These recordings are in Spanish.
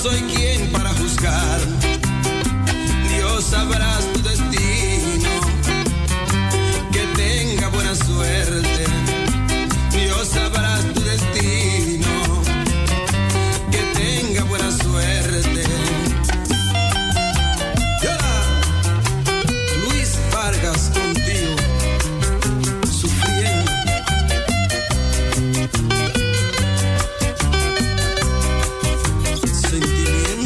soy quien para juzgar. Dios sabrás tu destino, que tenga buena suerte. Dios sabrás tu destino, que tenga buena suerte. Luis Vargas contigo, sufriendo. Sentimiento.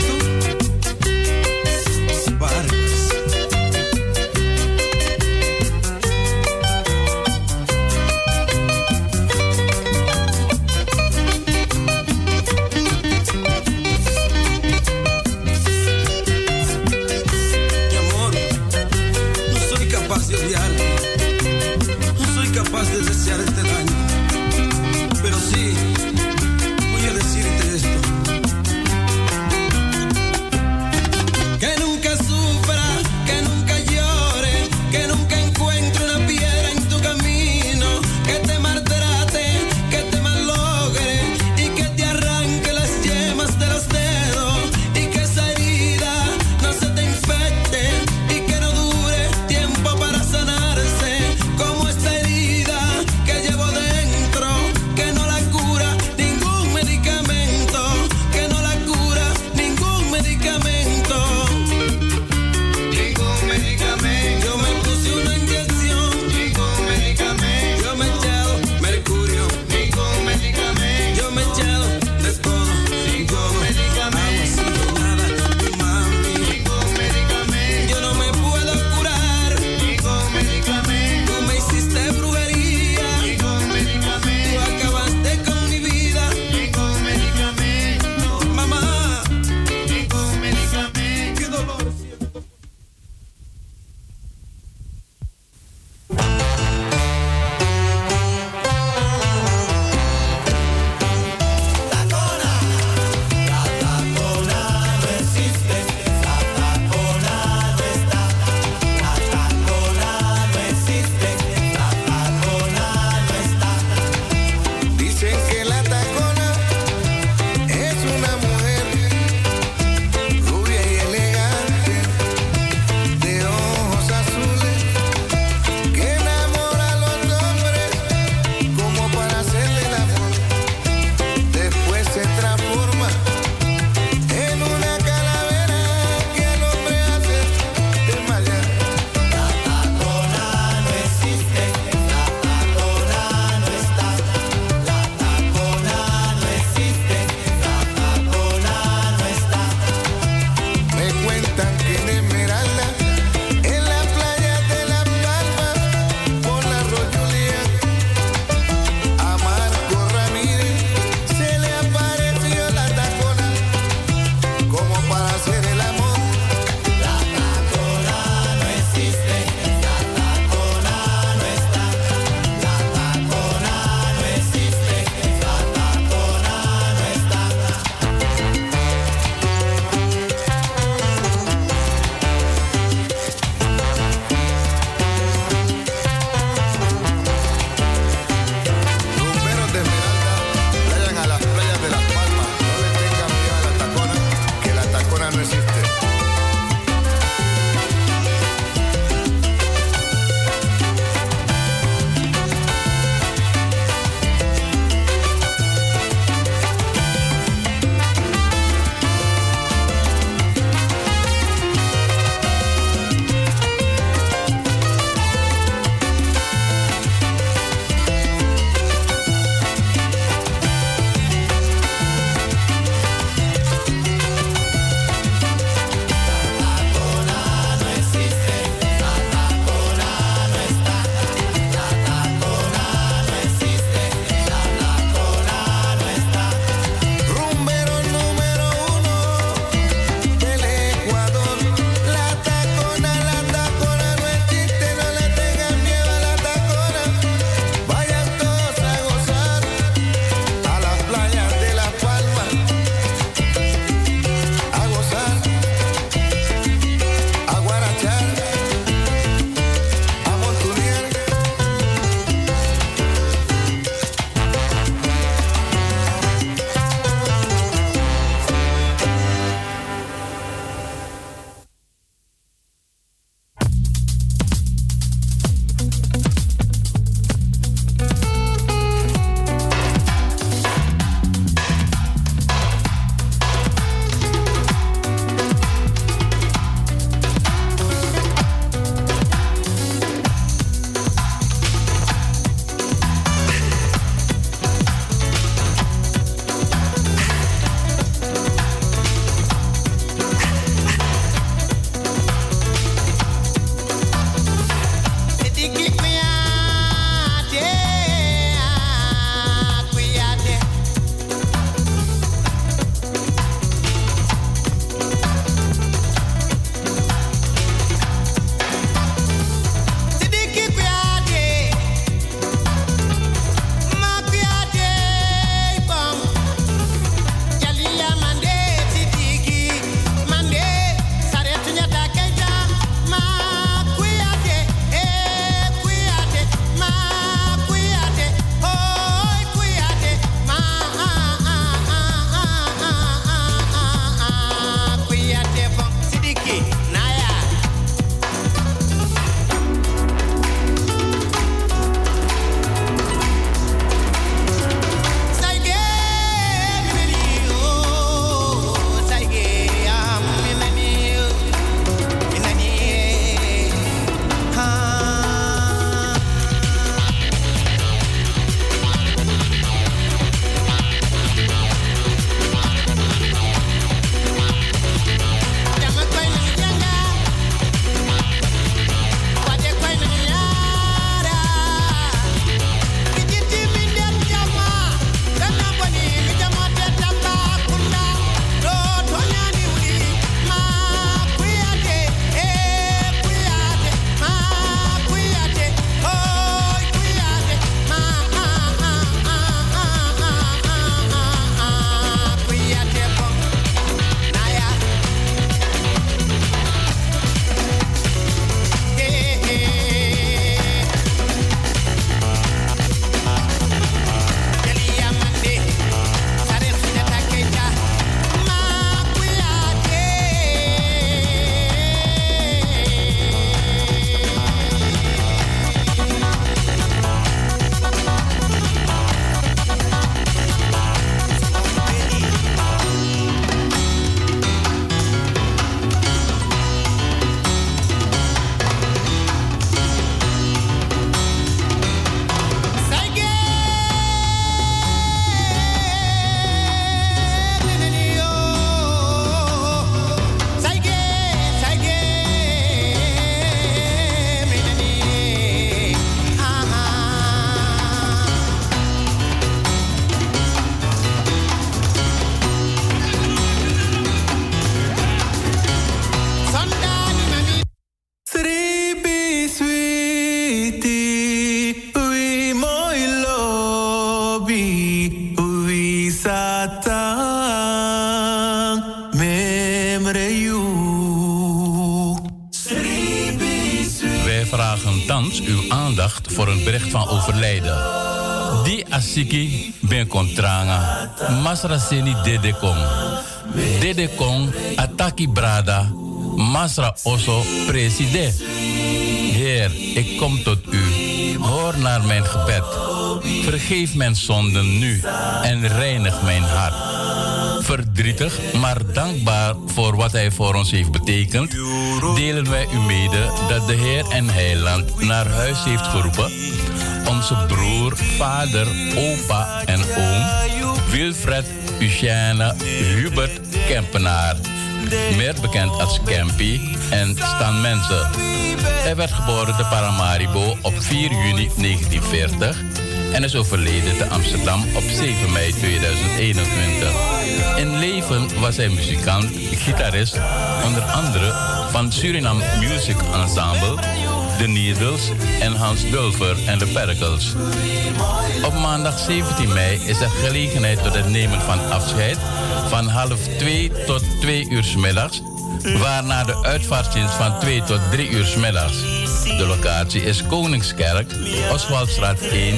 Wij vragen thans uw aandacht voor een bericht van overlijden. Die asiki ben kontranga, Masra Seni Dede Kong. Dede Kong ataki brada, Masra Oso preside. Heer, ik kom tot u. Hoor naar mijn gebed. Vergeef mijn zonden nu en reinig mijn hart. Verdrietig, maar dankbaar voor wat hij voor ons heeft betekend, delen wij u mede dat de Heer en Heiland naar huis heeft geroepen onze broer, vader, opa en oom Wilfred Eugène Hubert Kempenaar, meer bekend als Kempy, en Stan Mensen. Hij werd geboren te Paramaribo op 4 juni 1940 en is overleden te Amsterdam op 7 mei 2021. In leven was hij muzikant, gitarist, onder andere van Suriname Music Ensemble, The Needles en Hans Dulfer en de Perkels. Op maandag 17 mei is er gelegenheid tot het nemen van afscheid van 1:30 tot 2 uur 's middags, waarna de uitvaartdienst van 2 tot 3 uur 's middags. De locatie is Koningskerk, Oswaldstraat 1,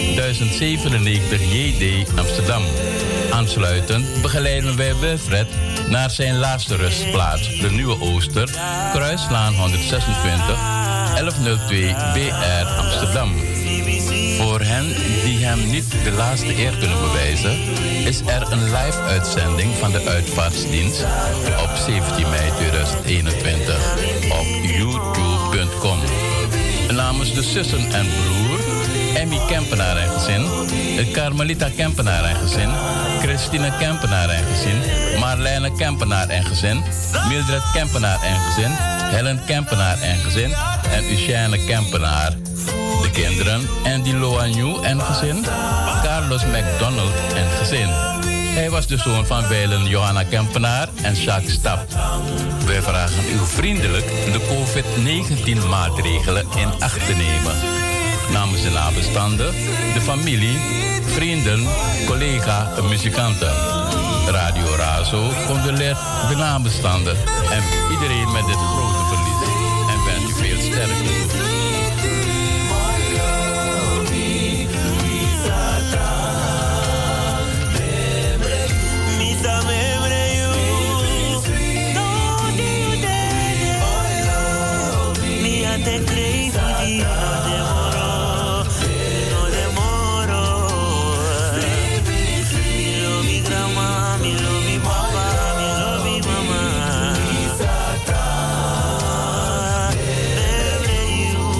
1097 JD, Amsterdam. Aansluitend begeleiden wij Wilfred naar zijn laatste rustplaats, de Nieuwe Ooster, Kruislaan 126, 1102 BR, Amsterdam. Voor hen die hem niet de laatste eer kunnen bewijzen, is er een live-uitzending van de uitvaartdienst op 17 mei 2021 op youtube.com. Namens de zussen en broer, Emmy Kempenaar en gezin, Carmelita Kempenaar en gezin, Christine Kempenaar en gezin, Marlijne Kempenaar en gezin, Mildred Kempenaar en gezin, Helen Kempenaar en gezin en Eugène Kempenaar. De kinderen Andy Loanju en gezin, Carlos McDonald en gezin. Hij was de zoon van wijlen Johanna Kempenaar en Jacques Stap. Wij vragen u vriendelijk de COVID-19 maatregelen in acht te nemen. Namens de nabestaanden, de familie, vrienden, collega en muzikanten. Radio Razo condoleert de nabestaanden en iedereen met dit grote verlies. En wens u veel sterkte. You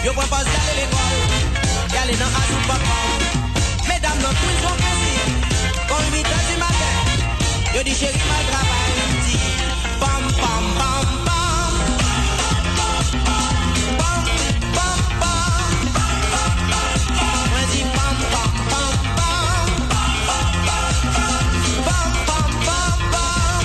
Yo propose d'aller à l'école, d'aller dans un papa. Mesdames, notre quiz vont penser. Quand 8 heures du matin, yo dis chérie, mal travail. Dis, pam, pam, pam, pam. Pam, pam, pam. Moi dis pam, pam, pam, pam. Pam, pam, pam, pam.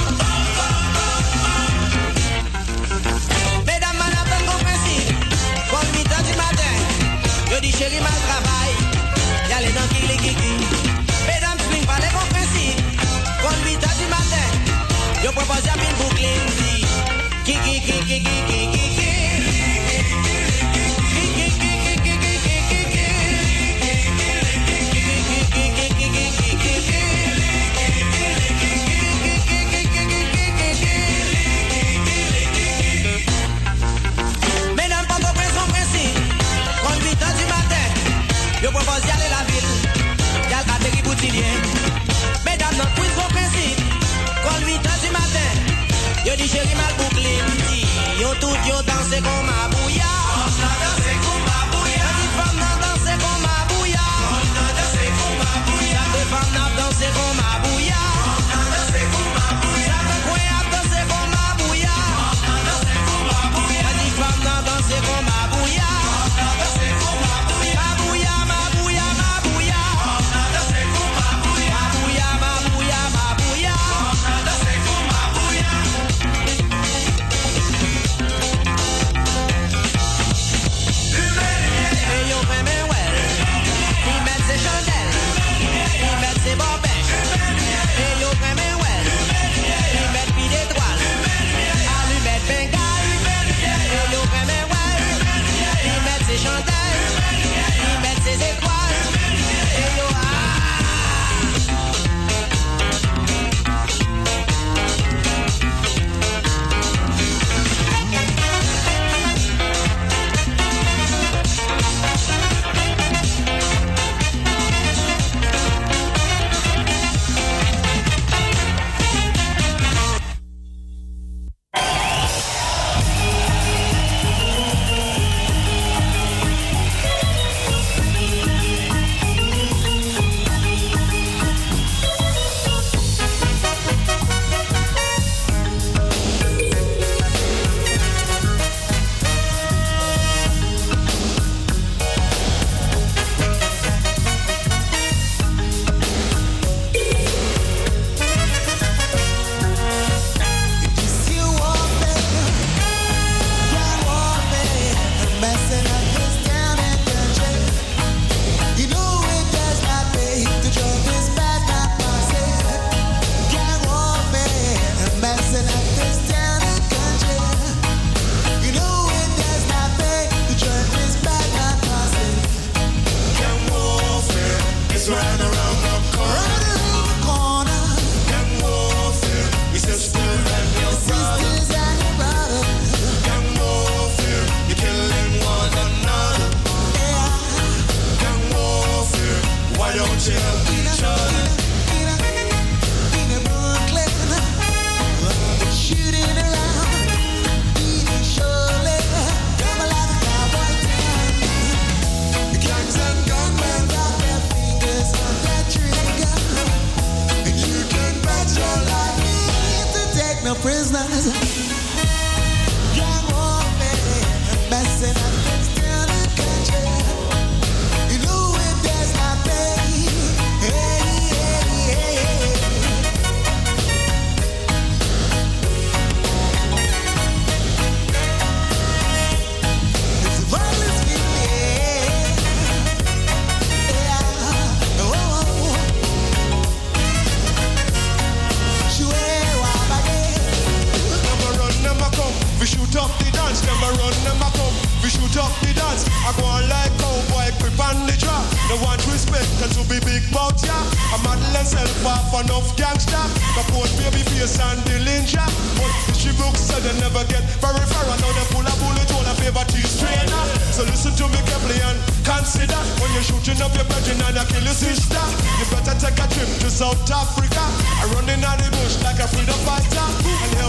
Mesdames, madame, qu'on principe. Quand 8 heures du matin, yo dis chérie, mal travail. Y'allez dans qui les kiki. Mesdames, swing pas les bons principes. Quand 8 heures du matin, yo propose à une boucle. Kiki, kiki, kiki, kiki, kiki. Mesdames, pas compris son principe. Quand 8 heures du matin, yo propose d'y aller la ville. Y'all a des boutilliers. Mesdames, notre quiz son principe. Quand 8 heures du matin, yo dis chérie mal bouclé. Yo tout yo danse comme ma bouilla. Danse comme ma bouilla. Les femmes danse comme ma bouilla. Danse comme ma bouilla. Les femmes danse comme ma bouilla. Danse comme ma bouilla. Danse comme ma bouilla. Danse comme ma bouilla. Les femmes danse comme ma bouilla. Danse comme ma bouilla. Ma bouilla, ma bouilla, ma bouilla. Danse comme ma bouilla. Ma bouilla, ma bouilla, ma bouilla. Danse comme ma bouilla. Et yo fait mes well, il met ses chandelles, il met ses bobèches. Et yo fait mes well, il met pis d'étoiles, allumette bengale. Et yo fait mes well, il met ses chandelles, il met ses étoiles. Et yo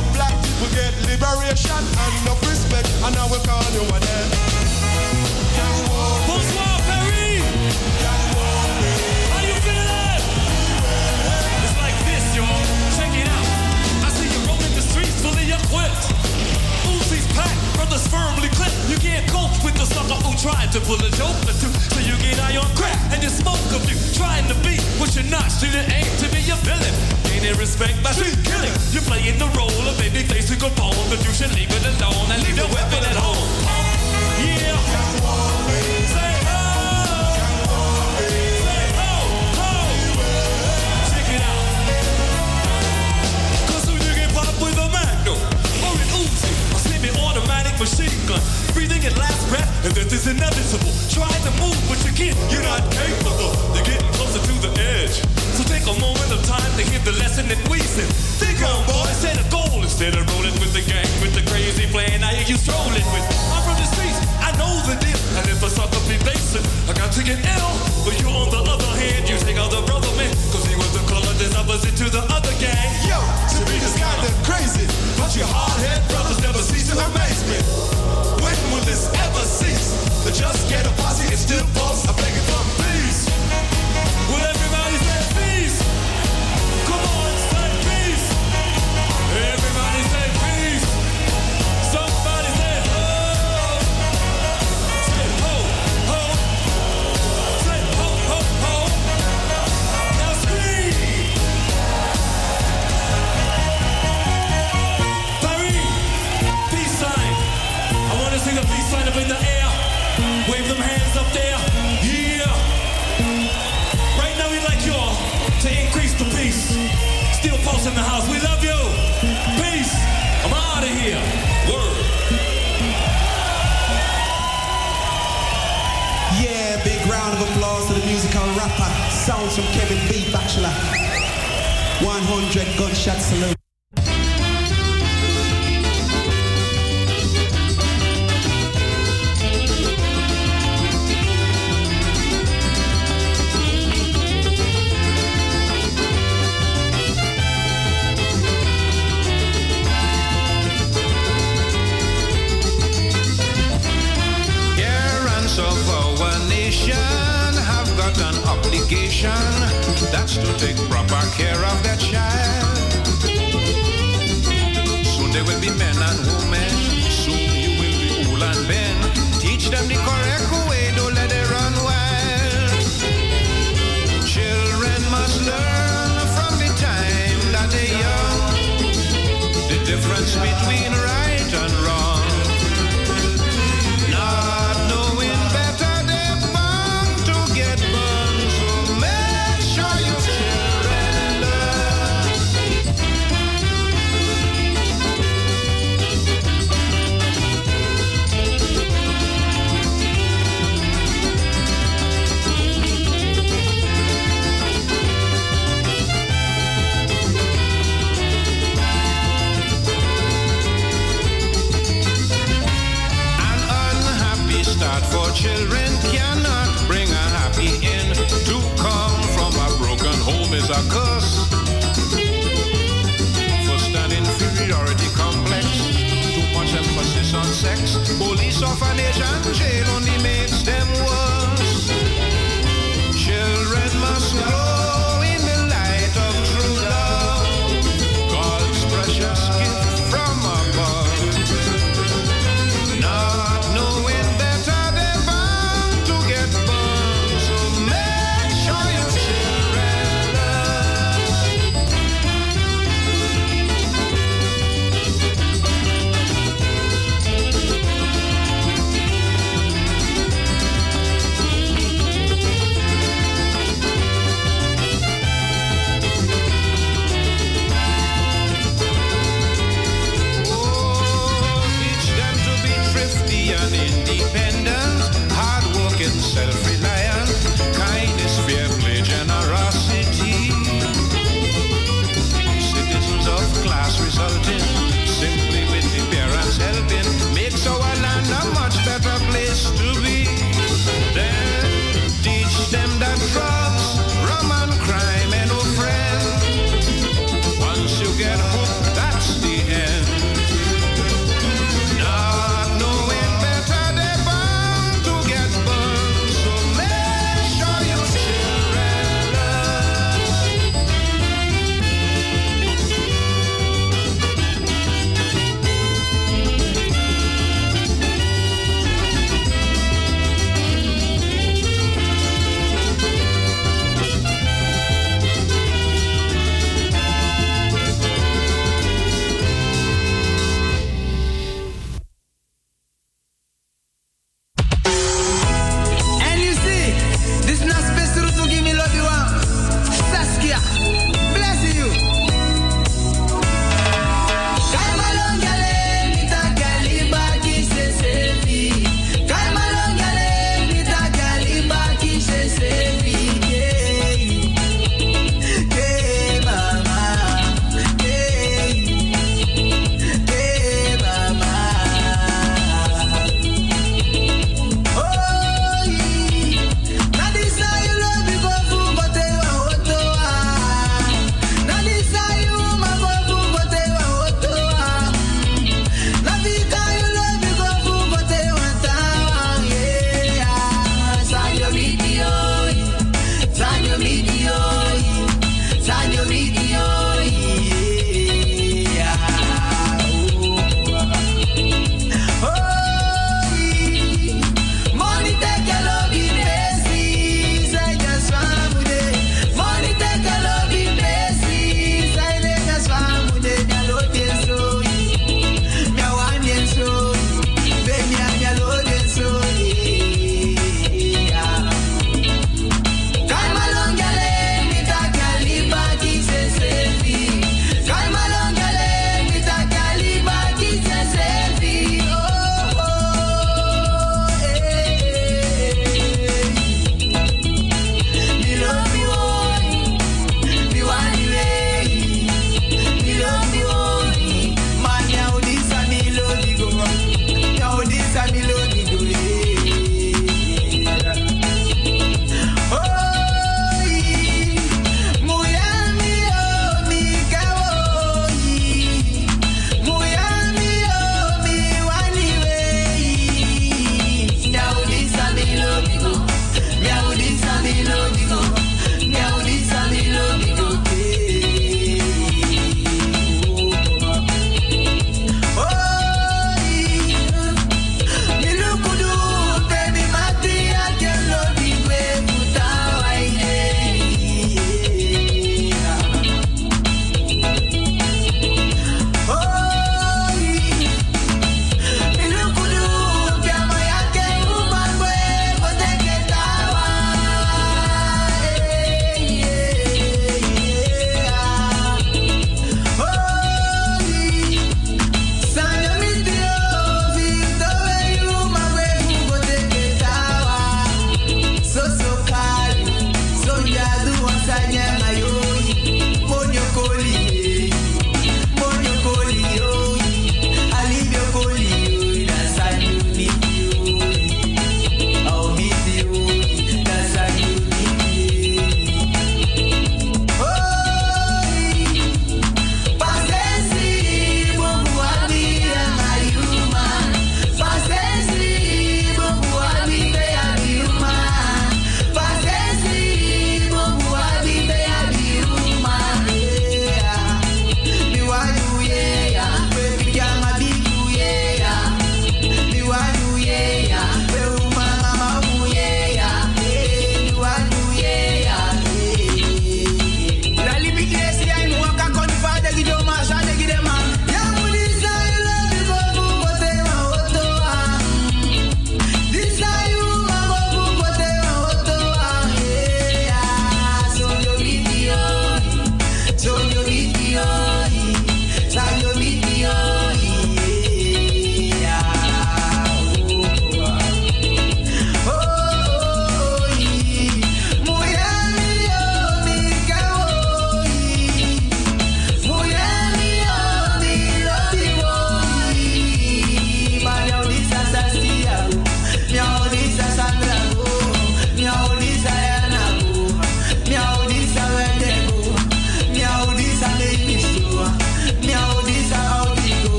liberation and no respect, and I will call you an end. trying to pull a joke or two, so you get high on crack and you smoke a few. Trying to be what you're not, shouldn't aim to be a villain. Gaining respect by street killing. You're playing the role of baby face with Capone, but you should leave it alone and leave the weapon at home. Yeah. Say ho. Say ho, ho. Check it out. 'Cause when you get popped with a Magnum or an Uzi, a semi-automatic machine gun, breathing your last breath, and this is inevitable. Trying to move, but you can't. You're not capable. You're getting closer to the edge. So take a moment of time to hear the lesson that we said. Think on, boy, set a goal instead of rolling with the gang with the crazy plan. I hear you strolling with. I'm from the streets, I know the deal. And if a sucker be basic, I got to get ill. But you on the other hand, you take out the brother man, 'cause he was the color that's opposite to the other gang. Yo, to me this kinda crazy, but your hard-head brothers never cease to amaze me. When will this ever cease? The just get a posse and still boss. I'm begging for peace. Will everybody say peace? Come on, say peace. Everybody say peace. Somebody say ho. Say ho, ho. Say ho, ho, ho. Now scream. Paris, peace sign. I want to see the peace sign up in the air. Wave them hands up there. Yeah. Right now we like y'all to increase the peace. Still pulse in the house. We love you. Peace. I'm out of here. Word. Yeah, big round of applause to the musical rapper. Sounds from Kevin B. Bachelor. 100 gunshot salute. That's to take proper care of their child. Soon they will be men and women. Soon you will be old and bent. Teach them the correct way, don't let it run wild. Children must learn from the time that they're young the difference between right and wrong. Not knowing better, they're bound to get burned. So make sure your children learn. An unhappy start for children cannot bring a happy end. To come from a broken home is a curse. First an inferiority complex, too much emphasis on sex. Police, orphanage and jail only makes them worse. Children must grow in the light of true love, God's precious gift from above. Not knowing better, they're bound to get burned. So make sure your children learn.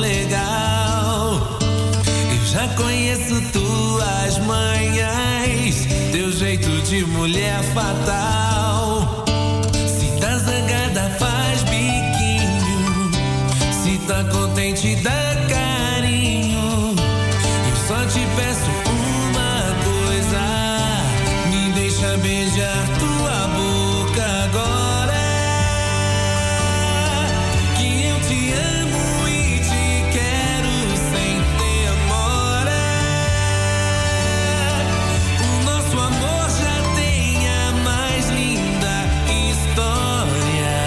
legal. Eu já conheço tuas manhas, teu jeito de mulher fatal. Se tá zangada faz biquinho, se tá contente dá carinho. Eu só te peço uma coisa, me deixa beijar tua boca agora. Que eu te amo e te quero sem demora. O nosso amor já tem a mais linda história,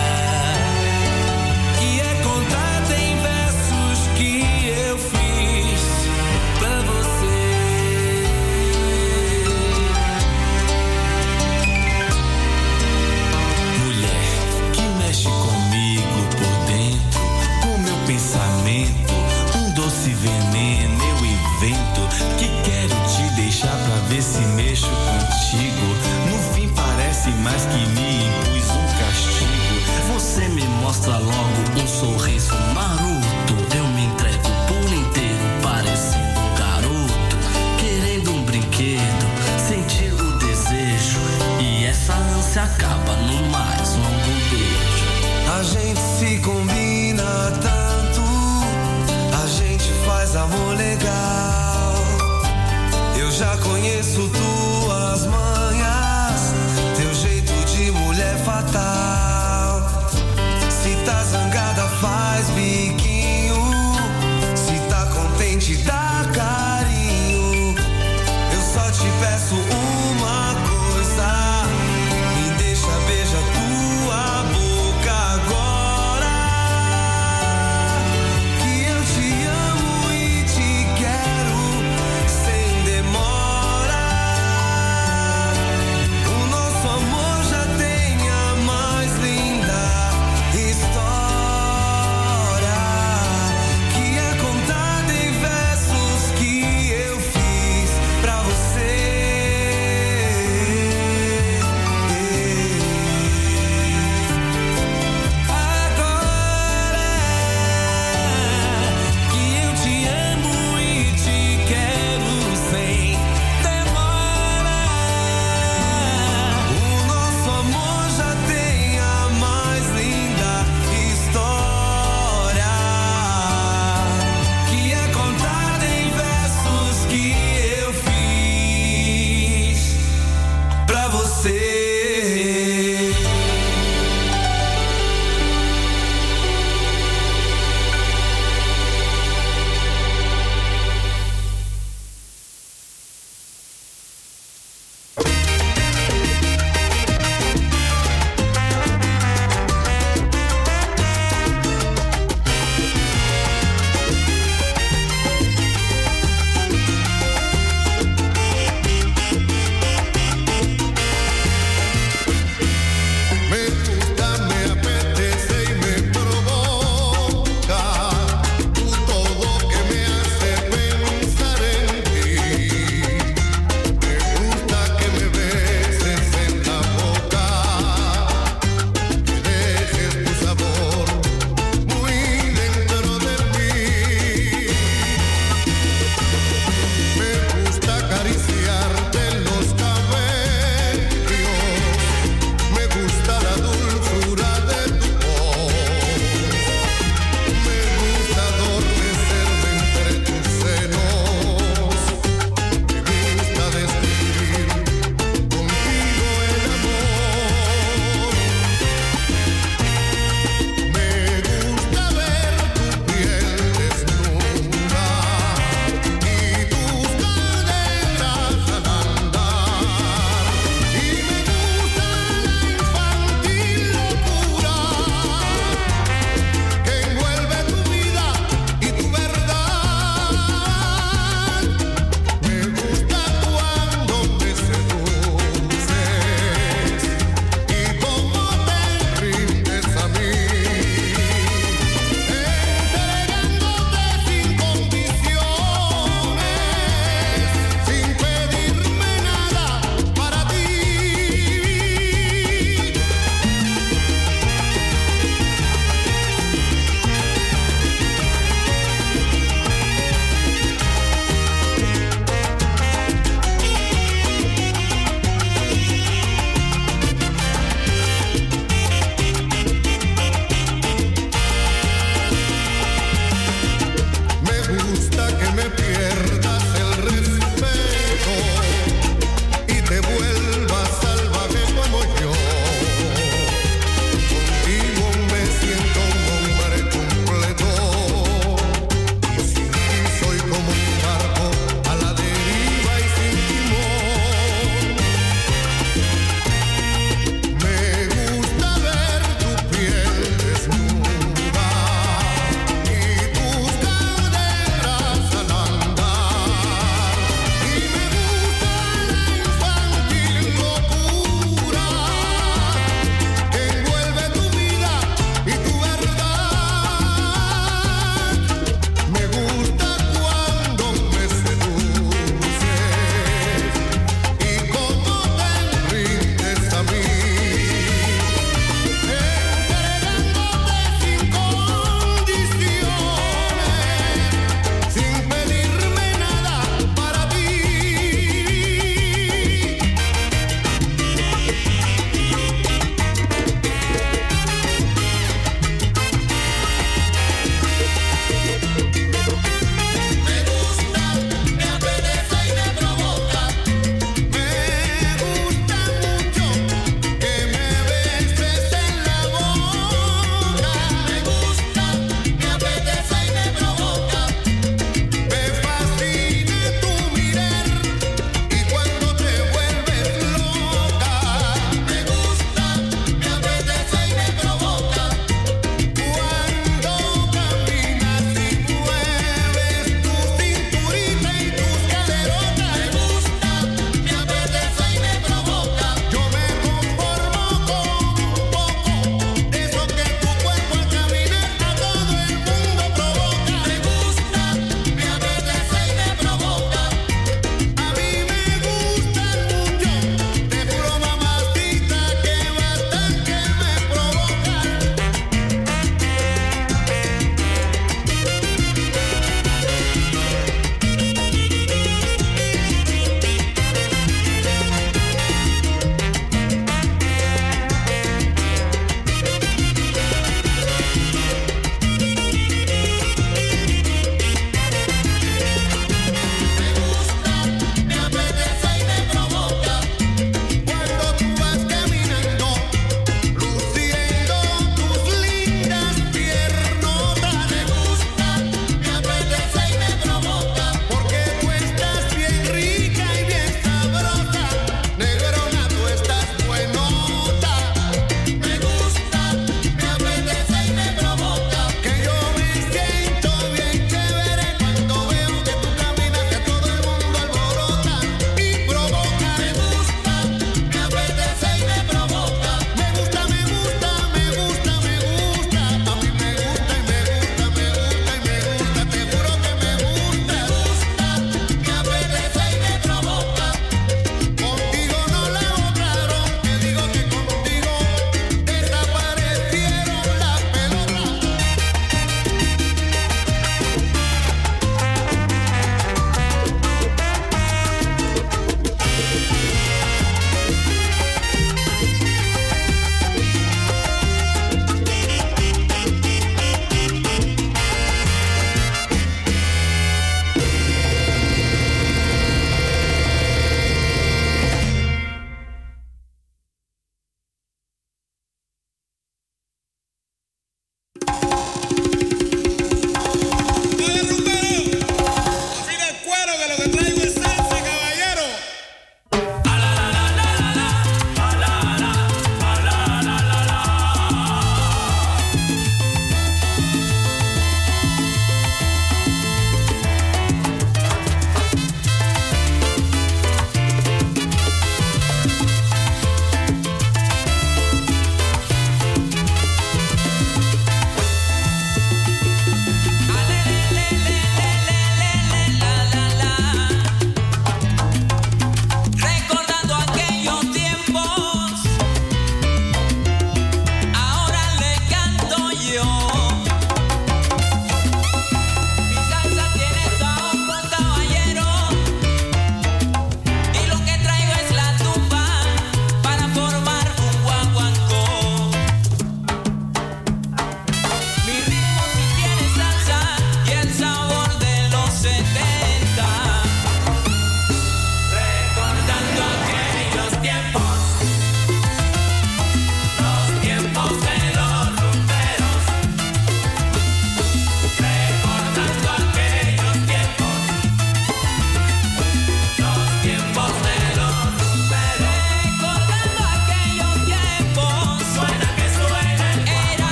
que é contada em versos que eu fiz pra você. Mulher que mexe comigo por dentro, com meu pensamento, um doce veneno eu invento, que quero te deixar pra ver se mexo contigo. No fim parece mais que me impus um castigo. Você me mostra logo um sorriso maroto, eu me entrego por inteiro parecendo um garoto, querendo um brinquedo, sentir o desejo, e essa ânsia acaba no mais longo beijo. A gente se combina tanto, a gente faz amor legal. Eu já conheço tuas manhas, teu jeito de mulher fatal. Se tá zangada faz biquinho,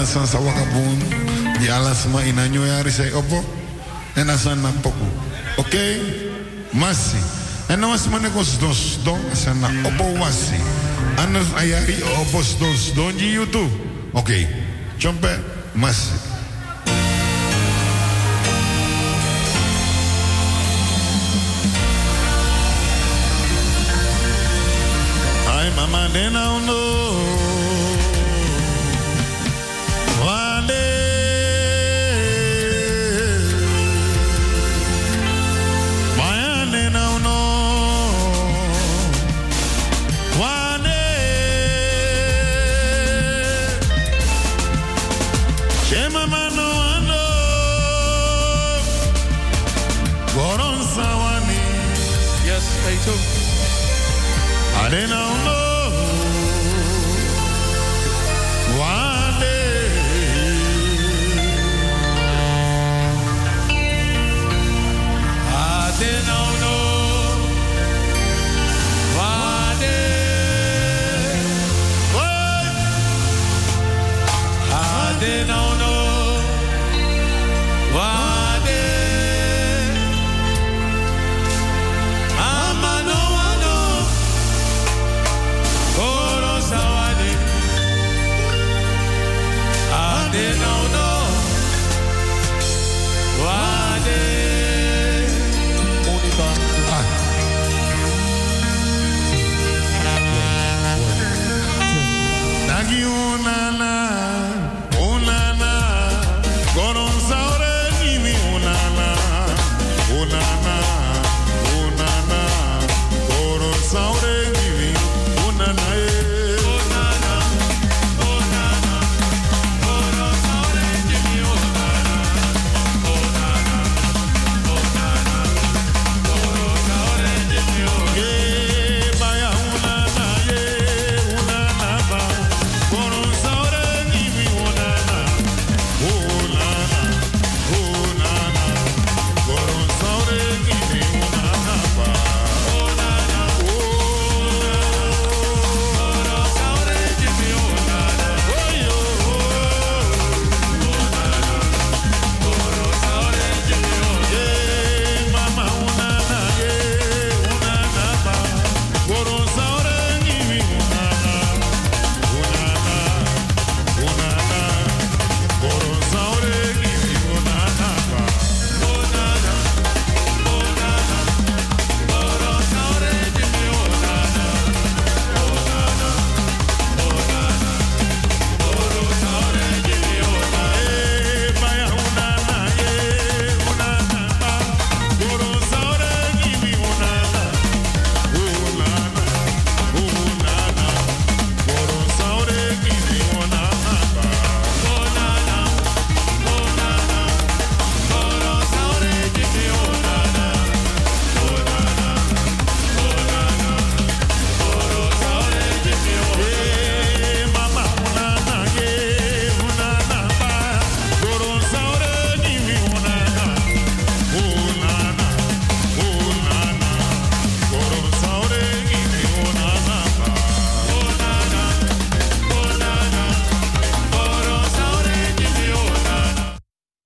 alas san sawakabun. Di alas ma inanyo yari say opo. En asan na poku. Oké? Masi. En nou was man ekos dos don asan na opo wasi. Anos ayari opos dos don ji YouTube. Oké. Chompe masi. Ay mama de now no. Yes, they too. I didn't know.